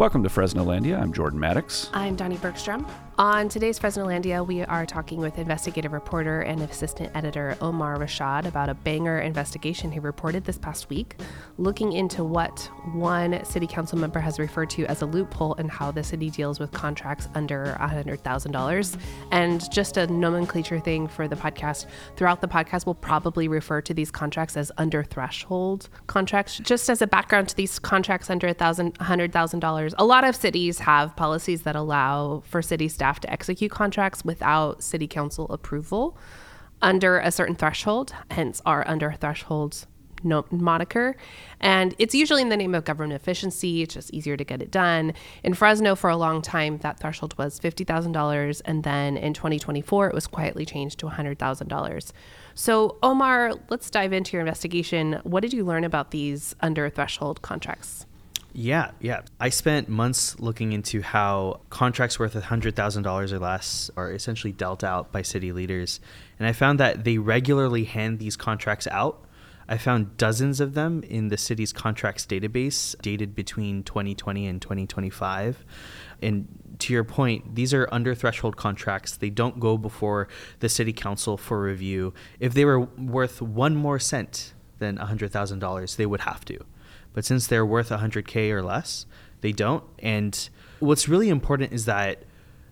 Welcome to Fresnolandia. I'm Jordan Maddox. I'm Donnie Bergstrom. On today's Fresnolandia, we are talking with investigative reporter and assistant editor Omar Rashad about a banger investigation he reported this past week, looking into what one city council member has referred to as a loophole and how the city deals with contracts under $100,000. And just a nomenclature thing for the podcast, throughout the podcast, we'll probably refer to these contracts as under threshold contracts. Just as a background to these contracts under $100,000, a lot of cities have policies that allow for city staff to execute contracts without city council approval under a certain threshold, hence our under thresholds moniker. And it's usually in the name of government efficiency. It's just easier to get it done. In Fresno, for a long time, that threshold was $50,000. And then in 2024, it was quietly changed to $100,000. So Omar, let's dive into your investigation. What did you learn about these under threshold contracts? Yeah. I spent months looking into how contracts worth $100,000 or less are essentially dealt out by city leaders. And I found that they regularly hand these contracts out. I found dozens of them in the city's contracts database dated between 2020 and 2025. And to your point, these are under threshold contracts. They don't go before the city council for review. If they were worth one more cent than $100,000, they would have to. But since they're worth $100K or less, they don't. And what's really important is that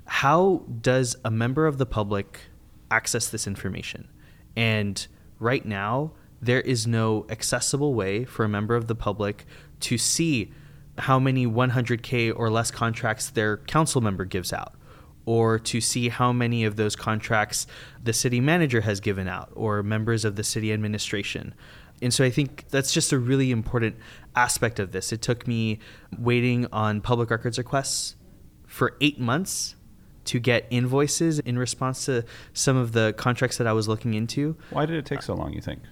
how does a member of the public access this information? And right now, there is no accessible way for a member of the public to see how many 100K or less contracts their council member gives out, or to see how many of those contracts the city manager has given out, or members of the city administration. And so I think that's just a really important aspect of this. It took me waiting on public records requests for 8 months to get invoices in response to some of the contracts that I was looking into. Why did it take so long, you think?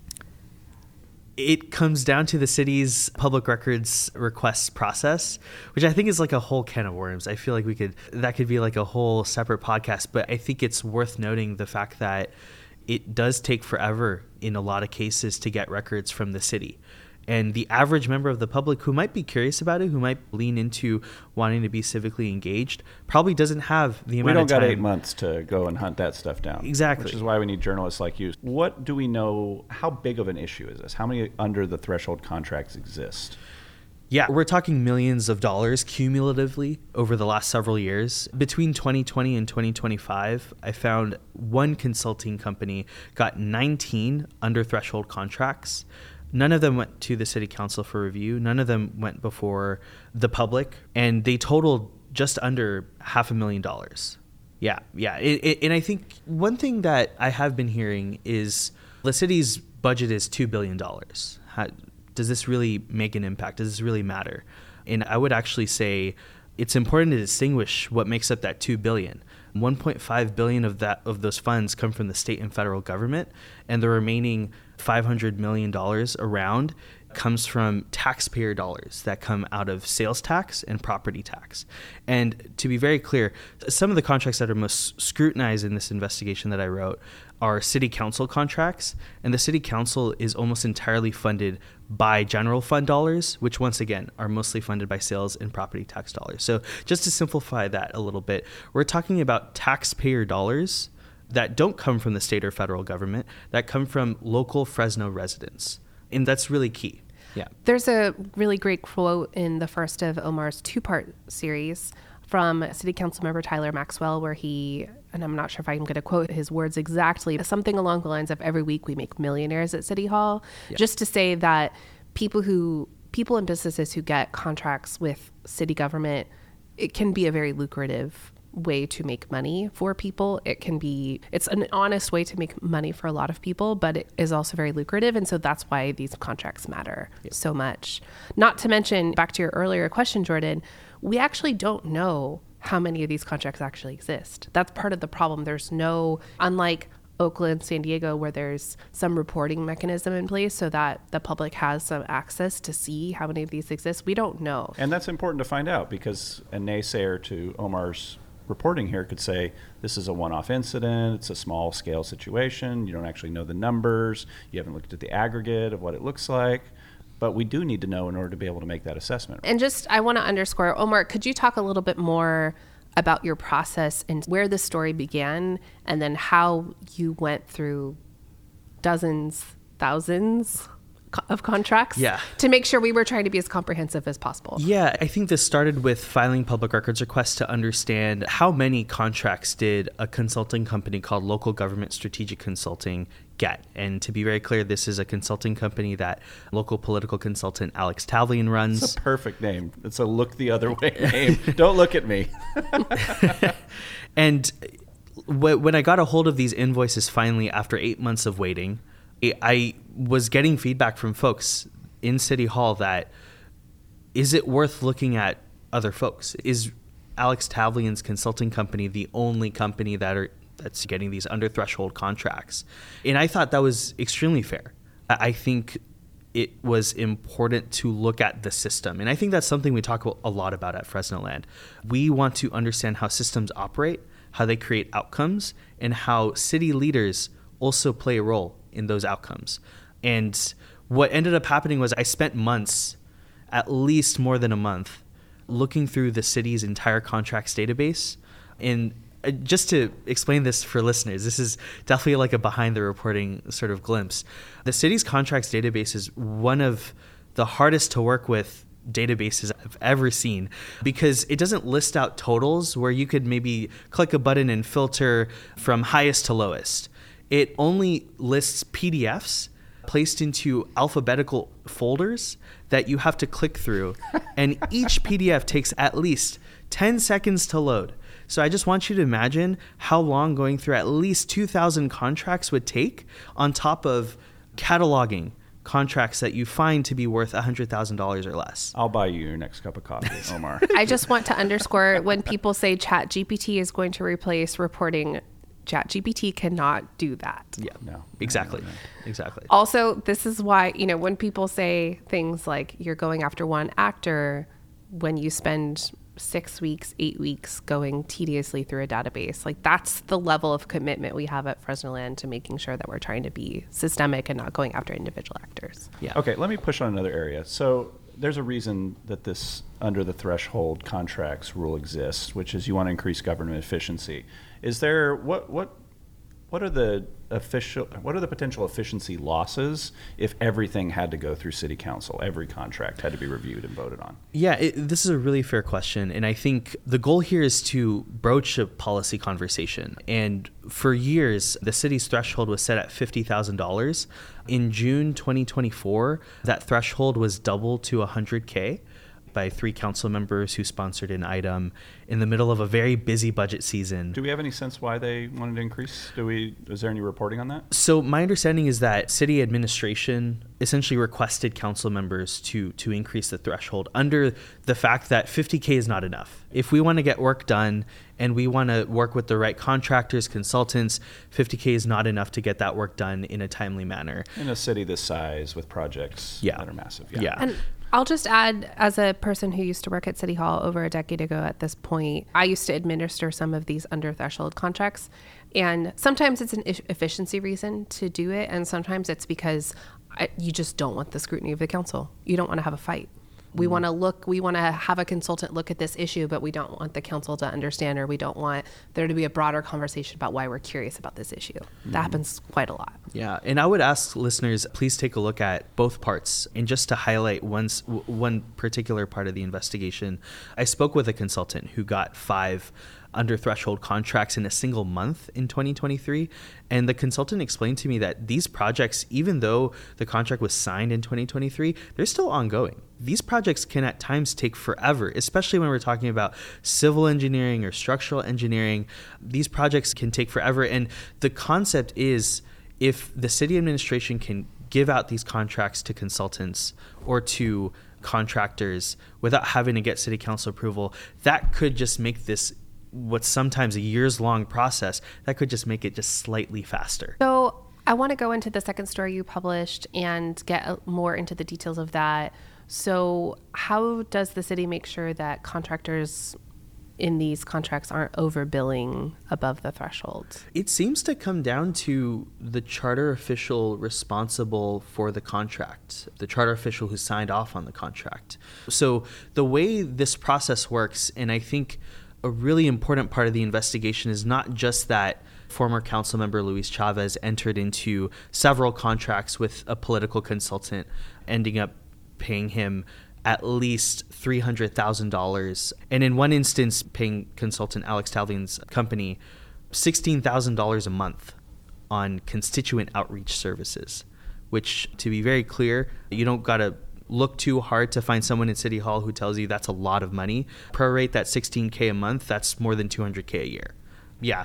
It comes down to the city's public records requests process, which I think is like a whole can of worms. I feel like that could be like a whole separate podcast, but I think it's worth noting the fact that it does take forever in a lot of cases to get records from the city. And the average member of the public who might be curious about it, who might lean into wanting to be civically engaged, probably doesn't have the amount of time. We don't got 8 months to go and hunt that stuff down. Exactly. Which is why we need journalists like you. What do we know? How big of an issue is this? How many under the threshold contracts exist? Yeah, we're talking millions of dollars cumulatively over the last several years. Between 2020 and 2025, I found one consulting company got 19 under threshold contracts. None of them went to the city council for review. None of them went before the public, and they totaled just under $500,000. Yeah. And I think one thing that I have been hearing is the city's budget is $2 billion. Does this really make an impact? Does this really matter? And I would actually say it's important to distinguish what makes up that $2 billion. $1.5 billion of those funds come from the state and federal government, and the remaining $500 million around comes from taxpayer dollars that come out of sales tax and property tax. And to be very clear, some of the contracts that are most scrutinized in this investigation that I wrote are city council contracts, and the city council is almost entirely funded by general fund dollars, which once again are mostly funded by sales and property tax dollars. So just to simplify that a little bit, we're talking about taxpayer dollars that don't come from the state or federal government, that come from local Fresno residents. And that's really key. Yeah. There's a really great quote in the first of Omar's two-part series from City Council member Tyler Maxwell, where he, and I'm not sure if I'm going to quote his words exactly, something along the lines of every week we make millionaires at City Hall, just to say that people and businesses who get contracts with city government, it can be a very lucrative way to make money for people. It's an honest way to make money for a lot of people, but it is also very lucrative. And so that's why these contracts matter so much. Not to mention, back to your earlier question, Jordan, we actually don't know how many of these contracts actually exist. That's part of the problem. There's no, unlike Oakland, San Diego, where there's some reporting mechanism in place so that the public has some access to see how many of these exist. We don't know. And that's important to find out, because a naysayer to Omar's reporting here could say this is a one-off incident, it's a small scale situation, you don't actually know the numbers, you haven't looked at the aggregate of what it looks like. but we do need to know in order to be able to make that assessment. And just, I want to underscore, Omar, could you talk a little bit more about your process and where the story began, and then how you went through dozens, thousands of contracts to make sure we were trying to be as comprehensive as possible? Yeah, I think this started with filing public records requests to understand how many contracts did a consulting company called Local Government Strategic Consulting get. And to be very clear, this is a consulting company that local political consultant Alex Tavlian runs. It's a perfect name. It's a look the other way name. Don't look at me. And when I got a hold of these invoices finally after 8 months of waiting, I was getting feedback from folks in City Hall that, is it worth looking at other folks? Is Alex Tavlian's consulting company the only company that's getting these under threshold contracts? And I thought that was extremely fair. I think it was important to look at the system. And I think that's something we talk a lot about at Fresno Land. We want to understand how systems operate, how they create outcomes, and how city leaders also play a role in those outcomes. And what ended up happening was I spent months, at least more than a month, looking through the city's entire contracts database. And just to explain this for listeners, this is definitely like a behind the reporting sort of glimpse. The city's contracts database is one of the hardest to work with databases I've ever seen, because it doesn't list out totals where you could maybe click a button and filter from highest to lowest. It only lists PDFs placed into alphabetical folders that you have to click through. And each PDF takes at least 10 seconds to load. So I just want you to imagine how long going through at least 2,000 contracts would take, on top of cataloging contracts that you find to be worth $100,000 or less. I'll buy you your next cup of coffee, Omar. I just want to underscore, when people say ChatGPT is going to replace reporting, ChatGPT cannot do that. Yeah, No. exactly. Exactly. Also, this is why, when people say things like you're going after one actor, when you spend 6 weeks, 8 weeks going tediously through a database, like that's the level of commitment we have at Fresno Land to making sure that we're trying to be systemic and not going after individual actors. Yeah. Okay, let me push on another area. So there's a reason that this under the threshold contracts rule exists, which is you want to increase government efficiency. Is there what are the potential efficiency losses if everything had to go through city council, every contract had to be reviewed and voted on? Yeah, this is a really fair question. And I think the goal here is to broach a policy conversation. And for years, the city's threshold was set at $50,000. In June 2024, that threshold was doubled to $100K by 3 council members who sponsored an item in the middle of a very busy budget season. Do we have any sense why they wanted to increase? Is there any reporting on that? So my understanding is that city administration essentially requested council members to increase the threshold under the fact that $50K is not enough. If we want to get work done and we want to work with the right contractors, consultants, $50K is not enough to get that work done in a timely manner. In a city this size with projects that are massive. Yeah. And I'll just add, as a person who used to work at City Hall over a decade ago at this point, I used to administer some of these under threshold contracts. And sometimes it's an efficiency reason to do it. And sometimes it's because you just don't want the scrutiny of the council. You don't want to have a fight. We want to have a consultant look at this issue, but we don't want the council to understand, or we don't want there to be a broader conversation about why we're curious about this issue. That happens quite a lot. Yeah, and I would ask listeners, please take a look at both parts. And just to highlight one particular part of the investigation, I spoke with a consultant who got 5 under threshold contracts in a single month in 2023. And the consultant explained to me that these projects, even though the contract was signed in 2023, they're still ongoing. These projects can at times take forever, especially when we're talking about civil engineering or structural engineering. These projects can take forever. And the concept is, if the city administration can give out these contracts to consultants or to contractors without having to get city council approval, that could just make this what's sometimes a years-long process, that could just make it just slightly faster. So I want to go into the second story you published and get more into the details of that. So how does the city make sure that contractors in these contracts aren't overbilling above the threshold? It seems to come down to the charter official responsible for the contract, the charter official who signed off on the contract. So the way this process works, and I think a really important part of the investigation, is not just that former council member Luis Chavez entered into several contracts with a political consultant, ending up paying him at least $300,000, and in one instance paying consultant Alex Talvian's company $16,000 a month on constituent outreach services, which, to be very clear, you don't gotta look too hard to find someone in City Hall who tells you that's a lot of money. Prorate that $16K a month, that's more than $200K a year. Yeah,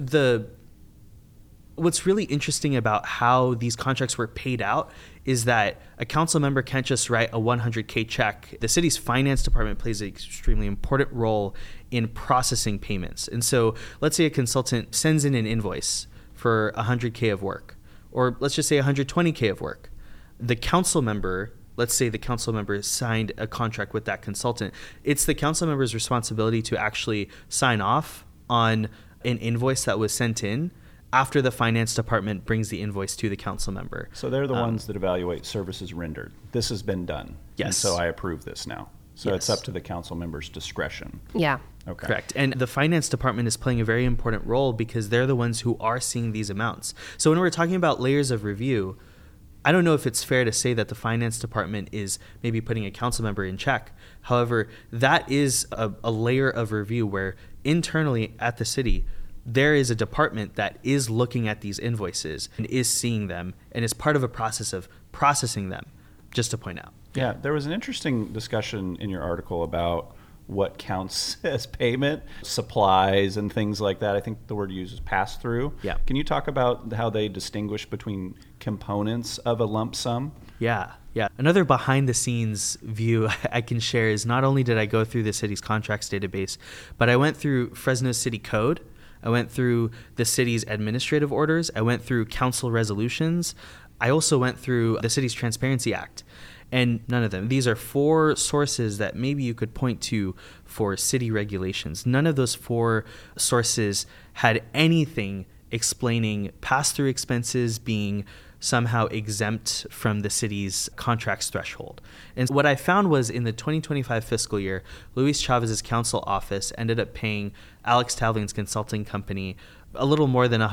what's really interesting about how these contracts were paid out is that a council member can't just write a $100K check. The city's finance department plays an extremely important role in processing payments. And so let's say a consultant sends in an invoice for $100K of work, or let's just say $120K of work. The council member, let's say the council member signed a contract with that consultant. It's the council member's responsibility to actually sign off on an invoice that was sent in after the finance department brings the invoice to the council member. So they're the ones that evaluate services rendered. This has been done. Yes. And so I approve this now. So Yes. it's up to the council member's discretion. Yeah. Okay. Correct. And the finance department is playing a very important role because they're the ones who are seeing these amounts. So when we're talking about layers of review, I don't know if it's fair to say that the finance department is maybe putting a council member in check. However, that is a layer of review where internally at the city, there is a department that is looking at these invoices and is seeing them and is part of a process of processing them, just to point out. Yeah, there was an interesting discussion in your article about what counts as payment, supplies and things like that. I think the word you use is pass through. Yeah. Can you talk about how they distinguish between components of a lump sum? Yeah. Another behind the scenes view I can share is not only did I go through the city's contracts database, but I went through Fresno City Code. I went through the city's administrative orders. I went through council resolutions. I also went through the city's Transparency Act. And none of them. These are 4 sources that maybe you could point to for city regulations. None of those 4 sources had anything explaining pass-through expenses being somehow exempt from the city's contracts threshold. And what I found was in the 2025 fiscal year, Luis Chavez's council office ended up paying Alex Talvian's consulting company a little more than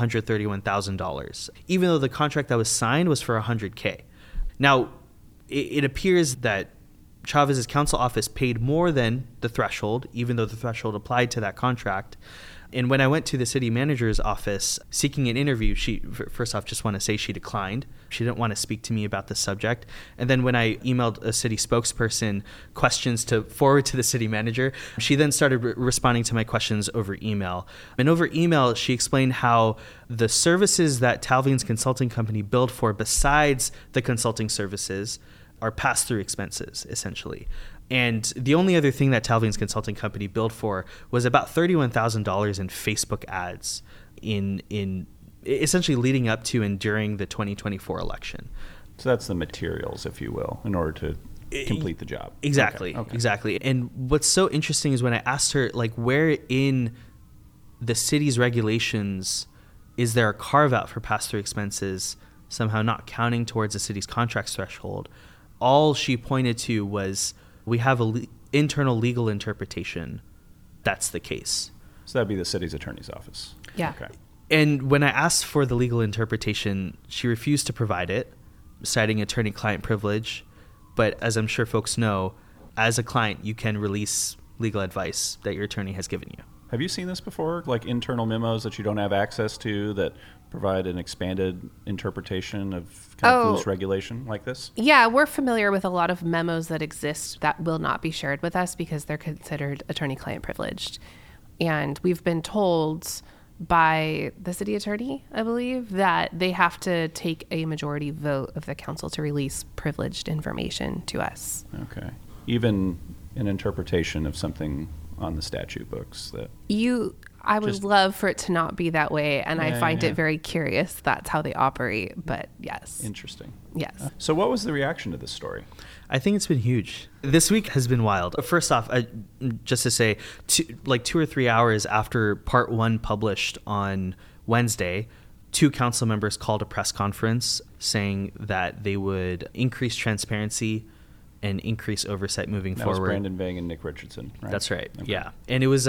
$131,000, even though the contract that was signed was for $100K. Now, it appears that Chavez's council office paid more than the threshold, even though the threshold applied to that contract. And when I went to the city manager's office seeking an interview, she, first off, just want to say she declined. She didn't want to speak to me about the subject. And then when I emailed a city spokesperson questions to forward to the city manager, she then started responding to my questions over email. And over email, she explained how the services that Talvian's consulting company billed for besides the consulting services are pass-through expenses, essentially. And the only other thing that Talvian's consulting company billed for was about $31,000 in Facebook ads in essentially leading up to and during the 2024 election. So that's the materials, if you will, in order to complete the job. Exactly. Okay. Exactly. And what's so interesting is when I asked her, like, where in the city's regulations is there a carve-out for pass-through expenses somehow not counting towards the city's contracts threshold? All she pointed to was, we have an internal legal interpretation that's the case. So that'd be the city's attorney's office. Yeah. Okay. And when I asked for the legal interpretation, she refused to provide it, citing attorney-client privilege. But as I'm sure folks know, as a client, you can release legal advice that your attorney has given you. Have you seen this before, like internal memos that you don't have access to that provide an expanded interpretation of kind of loose regulation like this? Yeah, we're familiar with a lot of memos that exist that will not be shared with us because they're considered attorney-client privileged. And we've been told by the city attorney, I believe, that they have to take a majority vote of the council to release privileged information to us. Okay. Even an interpretation of something on the statute books that... I would Just- love for it to not be that way, and I Yeah, find yeah. it very curious that's how they operate. But yes, Interesting. yes. So what was the reaction to this story? I think it's been huge. This week has been wild. First off, just to say, 2 or 3 hours after part 1 published on Wednesday, 2 council members called a press conference saying that they would increase transparency and increase oversight moving That forward. was Brandon Vang and Nick Richardson, right? That's right. Okay. Yeah, and it was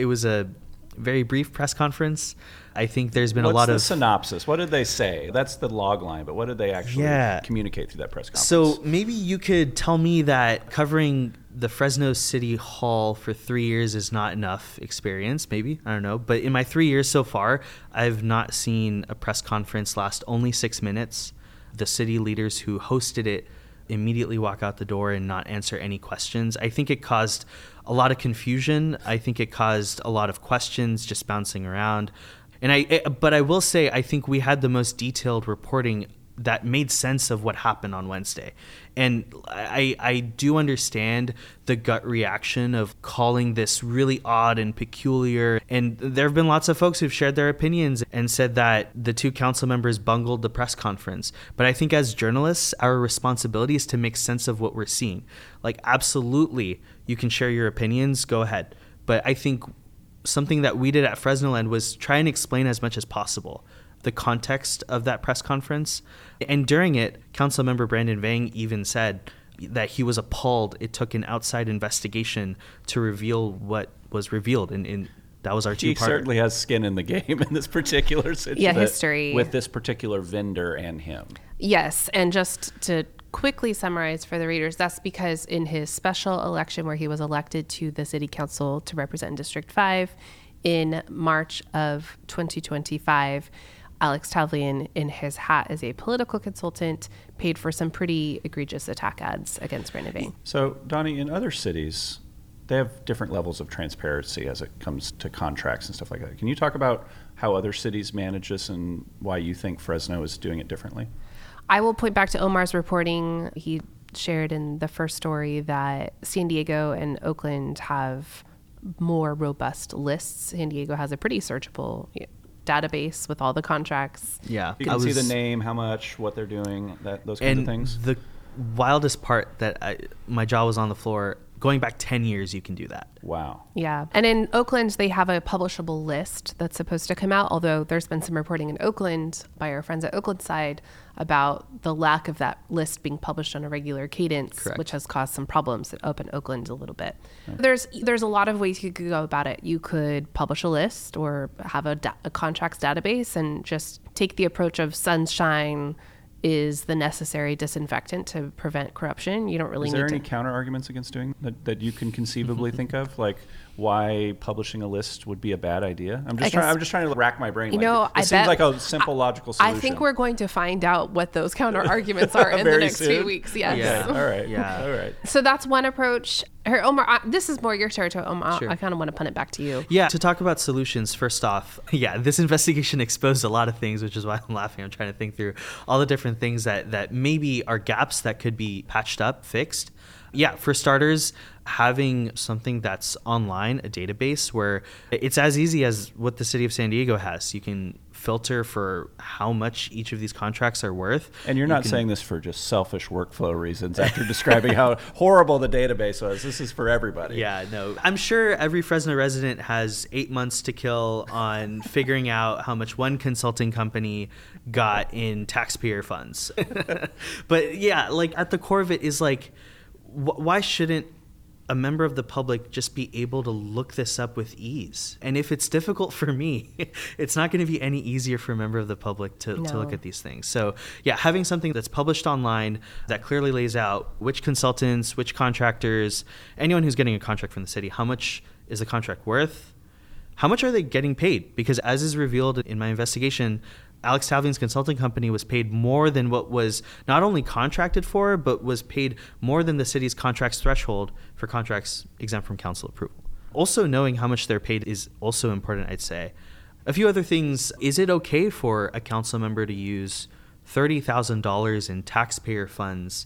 a very brief press conference. I think there's been What's a lot the of synopsis? What did they say? That's the log line, but what did they actually Yeah. communicate through that press conference? So maybe you could tell me that covering the Fresno City Hall for 3 years is not enough experience. Maybe, I don't know. But in my 3 years so far, I've not seen a press conference last only 6 minutes. The city leaders who hosted it immediately walk out the door and not answer any questions. I think it caused a lot of confusion. I think it caused a lot of questions just bouncing around. But I will say, I think we had the most detailed reporting that made sense of what happened on Wednesday. And I do understand the gut reaction of calling this really odd and peculiar. And there have been lots of folks who've shared their opinions and said that the 2 council members bungled the press conference. But I think as journalists, our responsibility is to make sense of what we're seeing. Like, absolutely, you can share your opinions, go ahead. But I think something that we did at Fresnoland was try and explain as much as possible the context of that press conference. And during it, Councilmember Brandon Vang even said that he was appalled it took an outside investigation to reveal what was revealed. And that was our he two-part. certainly has skin in the game in this particular situation. Yeah, history. With this particular vendor and him. Yes, and just to quickly summarize for the readers, that's because in his special election where he was elected to the city council to represent District 5 in March of 2025, Alex Tavlian, in his hat as a political consultant, paid for some pretty egregious attack ads against Brandon Vang. So, Donnie, in other cities, they have different levels of transparency as it comes to contracts and stuff like that. Can you talk about how other cities manage this and why you think Fresno is doing it differently? I will point back to Omar's reporting. He shared in the first story that San Diego and Oakland have more robust lists. San Diego has a pretty searchable database with all the contracts. Yeah. You can see the name, how much, what they're doing, those kinds of things. The wildest part that my jaw was on the floor, going back 10 years, you can do that. Wow. Yeah. And in Oakland, they have a publishable list that's supposed to come out, although there's been some reporting in Oakland by our friends at Oakland side about the lack of that list being published on a regular cadence, Correct. which has caused some problems up in Oakland a little bit. Right. There's a lot of ways you could go about it. You could publish a list or have a contracts database and just take the approach of sunshine is the necessary disinfectant to prevent corruption. You don't really Is need there to. any counter arguments against doing that you can conceivably think of, like why publishing a list would be a bad idea? I'm just trying to rack my brain. You know, it seems like a simple, logical solution. I think we're going to find out what those counter arguments are in the Very next soon? few weeks. Yes. Yeah. All right. Yeah. All right. So that's one approach. Here, Omar, this is more your territory, Omar. Sure. I kind of want to punt it back to you. Yeah, to talk about solutions, first off, this investigation exposed a lot of things, which is why I'm laughing. I'm trying to think through all the different things that maybe are gaps that could be patched up, fixed. Yeah, for starters, having something that's online, a database where it's as easy as what the city of San Diego has. You can filter for how much each of these contracts are worth. And you're not saying this for just selfish workflow reasons after describing how horrible the database was. This is for everybody. Yeah, no. I'm sure every Fresno resident has 8 months to kill on figuring out how much one consulting company got in taxpayer funds. But yeah, like at the core of it is like, why shouldn't a member of the public just be able to look this up with ease? And if it's difficult for me, it's not going to be any easier for a member of the public to look at these things. So yeah, having something that's published online that clearly lays out which consultants, which contractors, anyone who's getting a contract from the city, how much is the contract worth? How much are they getting paid? Because as is revealed in my investigation, Alex Tavlian's consulting company was paid more than what was not only contracted for, but was paid more than the city's contracts threshold for contracts exempt from council approval. Also, knowing how much they're paid is also important, I'd say. A few other things. Is it okay for a council member to use $30,000 in taxpayer funds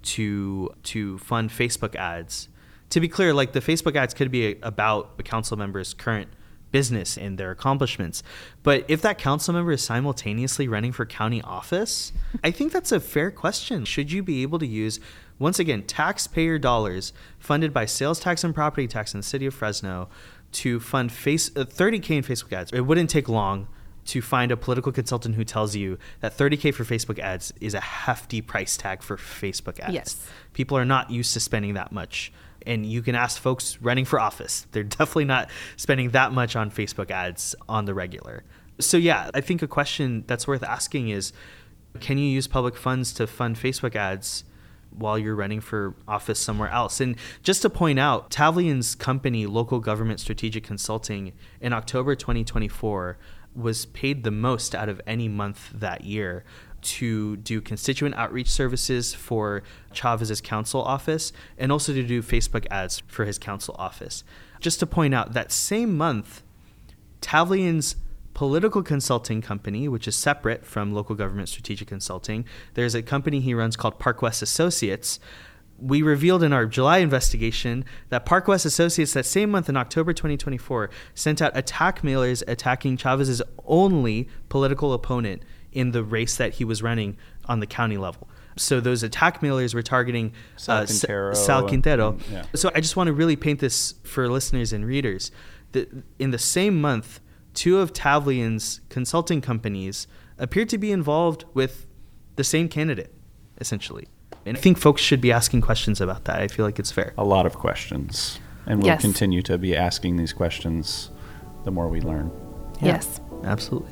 to fund Facebook ads? To be clear, like the Facebook ads could be about a council member's current business and their accomplishments. But if that council member is simultaneously running for county office, I think that's a fair question. Should you be able to use, once again, taxpayer dollars funded by sales tax and property tax in the city of Fresno to fund $30K in Facebook ads? It wouldn't take long to find a political consultant who tells you that $30K for Facebook ads is a hefty price tag for Facebook ads. Yes. People are not used to spending that much. And you can ask folks running for office. They're definitely not spending that much on Facebook ads on the regular. So yeah, I think a question that's worth asking is, can you use public funds to fund Facebook ads while you're running for office somewhere else? And just to point out, Tavlian's company, Local Government Strategic Consulting, in October 2024, was paid the most out of any month that year to do constituent outreach services for Chavez's council office and also to do Facebook ads for his council office. Just to point out, that same month, Tavlian's political consulting company, which is separate from Local Government Strategic Consulting, there's a company he runs called Park West Associates. We revealed in our July investigation that Park West Associates that same month in October 2024 sent out attack mailers attacking Chavez's only political opponent in the race that he was running on the county level. So those attack mailers were targeting Sal Quintero. Yeah. So I just want to really paint this for listeners and readers. In the same month, two of Tavlian's consulting companies appeared to be involved with the same candidate, essentially. And I think folks should be asking questions about that. I feel like it's fair. A lot of questions. And we'll Yes. continue to be asking these questions the more we learn. Yeah. Yes. Absolutely.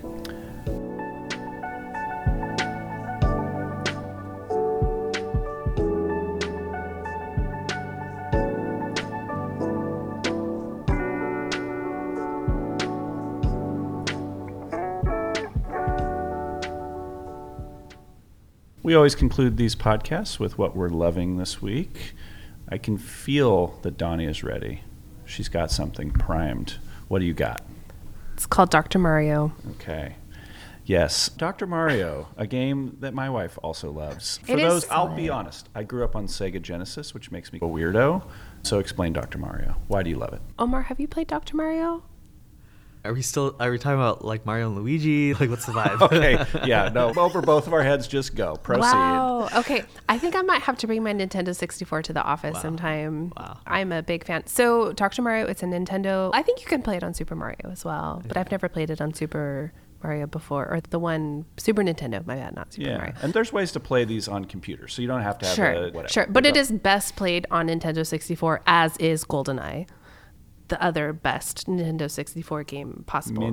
We always conclude these podcasts with what we're loving this week. I can feel that Donnie is ready. She's got something primed. What do you got? It's called Dr. Mario. Okay. Yes, Dr. Mario, a game that my wife also loves. For It is those, I'll be fun. honest, I grew up on Sega Genesis, which makes me a weirdo. So explain Dr. Mario. Why do you love it? Omar, have you played Dr. Mario? Are we talking about like Mario and Luigi? Like, what's the vibe? Okay, yeah, no, over both of our heads, just go. Proceed. Wow. Okay. I think I might have to bring my Nintendo 64 to the office sometime. Wow. I'm a big fan. So, Dr. Mario, it's a Nintendo. I think you can play it on Super Mario as well, but I've never played it on Super Mario before, or the one Super Nintendo. My bad, not Super Yeah, Mario. and there's ways to play these on computers, so you don't have to have a whatever. Sure. But it is best played on Nintendo 64, as is GoldenEye, the other best Nintendo 64 game possible.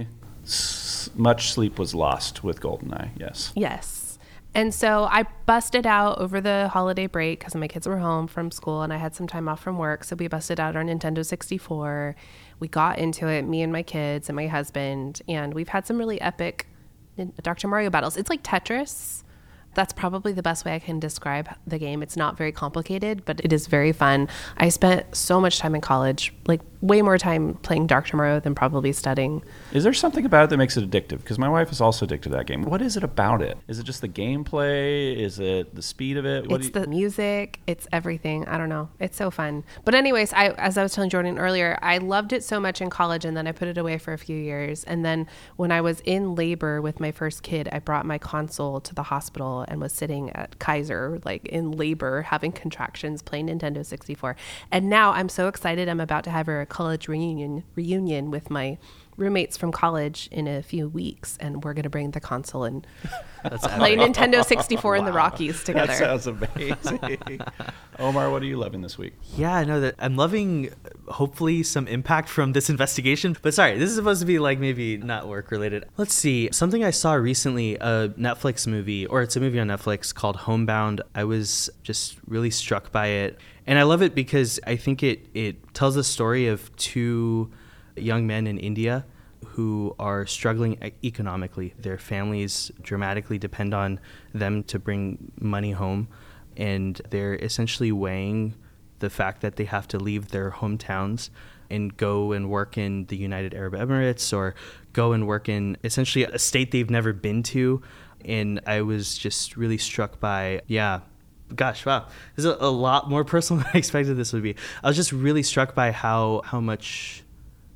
Much sleep was lost with GoldenEye, yes. Yes. And so I busted out over the holiday break because my kids were home from school and I had some time off from work. So we busted out our Nintendo 64. We got into it, me and my kids and my husband, and we've had some really epic Dr. Mario battles. It's like Tetris. That's probably the best way I can describe the game. It's not very complicated, but it is very fun. I spent so much time in college, like way more time playing Dr. Mario than probably studying. Is there something about it that makes it addictive? Because my wife is also addicted to that game. What is it about it? Is it just the gameplay? Is it the speed of it? It's the music. It's everything. I don't know. It's so fun. But anyways, as I was telling Jordan earlier, I loved it so much in college and then I put it away for a few years. And then when I was in labor with my first kid, I brought my console to the hospital and was sitting at Kaiser, like in labor, having contractions, playing Nintendo 64. And now I'm so excited. I'm about to have a college reunion with my roommates from college in a few weeks, and we're going to bring the console and play Nintendo 64 in the Rockies together. That sounds amazing. Omar, what are you loving this week? Yeah, I know that I'm loving hopefully some impact from this investigation. But sorry, this is supposed to be like maybe not work related. Let's see. Something I saw recently, a Netflix movie, or it's a movie on Netflix called Homebound. I was just really struck by it. And I love it because I think it tells the story of two young men in India who are struggling economically. Their families dramatically depend on them to bring money home, and they're essentially weighing the fact that they have to leave their hometowns and go and work in the United Arab Emirates or go and work in essentially a state they've never been to. And I was just really struck by, gosh, wow, this is a lot more personal than I expected this would be. I was just really struck by how much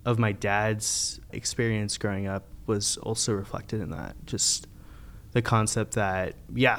of my dad's experience growing up was also reflected in that. Just the concept that, yeah,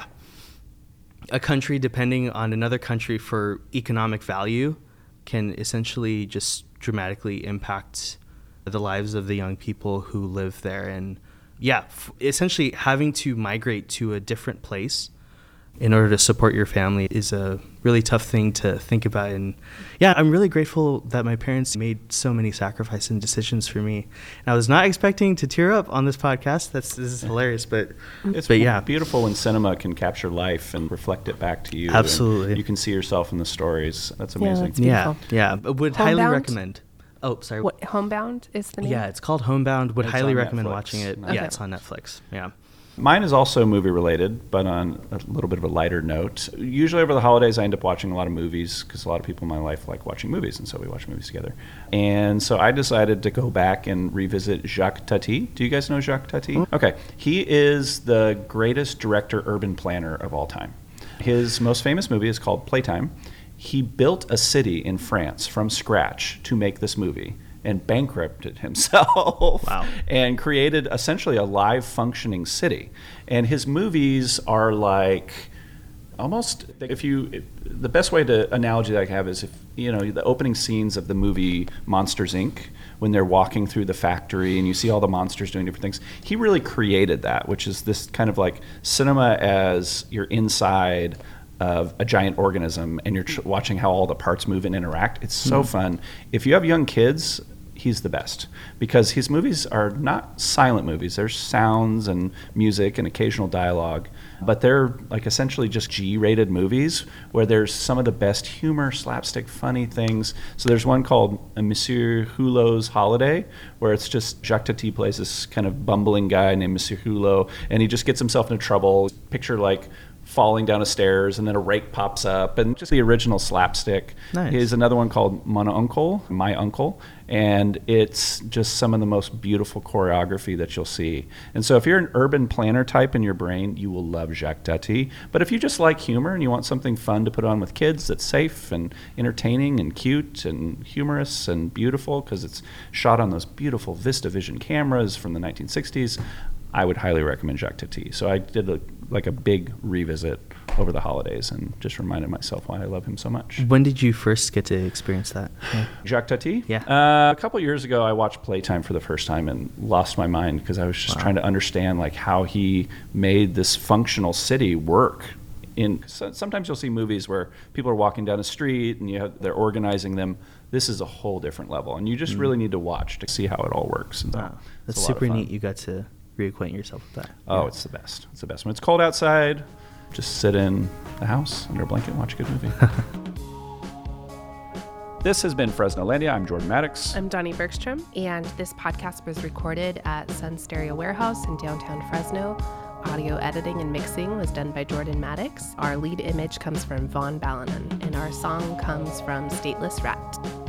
a country depending on another country for economic value can essentially just dramatically impact the lives of the young people who live there. And yeah, essentially having to migrate to a different place in order to support your family is a really tough thing to think about. And yeah, I'm really grateful that my parents made so many sacrifices and decisions for me. And I was not expecting to tear up on this podcast. This is hilarious, but yeah, beautiful when cinema can capture life and reflect it back to you. Absolutely. You can see yourself in the stories. That's amazing. Yeah, yeah. Would highly recommend. Oh, sorry. What, Homebound is the name? Yeah, it's called Homebound. Would It's highly on recommend Netflix. watching it. Okay. Yeah, it's on Netflix. Yeah. Mine is also movie related, but on a little bit of a lighter note. Usually over the holidays, I end up watching a lot of movies because a lot of people in my life like watching movies, and so we watch movies together. And so I decided to go back and revisit Jacques Tati. Do you guys know Jacques Tati? Okay. He is the greatest director urban planner of all time. His most famous movie is called Playtime. He built a city in France from scratch to make this movie and bankrupted himself. Wow. And created essentially a live functioning city. And his movies are like almost, the best way to analogy that I have is if, the opening scenes of the movie Monsters, Inc., when they're walking through the factory and you see all the monsters doing different things, he really created that, which is this kind of like cinema as you're inside of a giant organism and you're watching how all the parts move and interact. It's so fun. If you have young kids, he's the best because his movies are not silent movies. There's sounds and music and occasional dialogue, but they're like essentially just G-rated movies where there's some of the best humor, slapstick, funny things. So there's one called Monsieur Hulot's Holiday, where it's just Jacques Tati plays this kind of bumbling guy named Monsieur Hulot, and he just gets himself into trouble. Picture like falling down a stairs and then a rake pops up, and just the original slapstick. Nice. Here's another one called My Uncle, and it's just some of the most beautiful choreography that you'll see. And so if you're an urban planner type in your brain, you will love Jacques Tati. But if you just like humor and you want something fun to put on with kids that's safe and entertaining and cute and humorous and beautiful because it's shot on those beautiful VistaVision cameras from the 1960s, I would highly recommend Jacques Tati. So I did a big revisit over the holidays and just reminded myself why I love him so much. When did you first get to experience that? Yeah. Jacques Tati? Yeah. A couple years ago, I watched Playtime for the first time and lost my mind because I was just trying to understand like how he made this functional city work. Sometimes you'll see movies where people are walking down a street and they're organizing them. This is a whole different level, and you just really need to watch to see how it all works. And Wow. That's super neat. You got to reacquaint yourself with that. Oh, it's the best. It's the best. When it's cold outside, just sit in the house under a blanket and watch a good movie. This has been Fresnolandia. I'm Jordan Maddox. I'm Donnie Bergstrom, and this podcast was recorded at Sun Stereo Warehouse in downtown Fresno. Audio editing and mixing was done by Jordan Maddox. Our lead image comes from Vaughn Ballanon, and our song comes from Stateless Rat.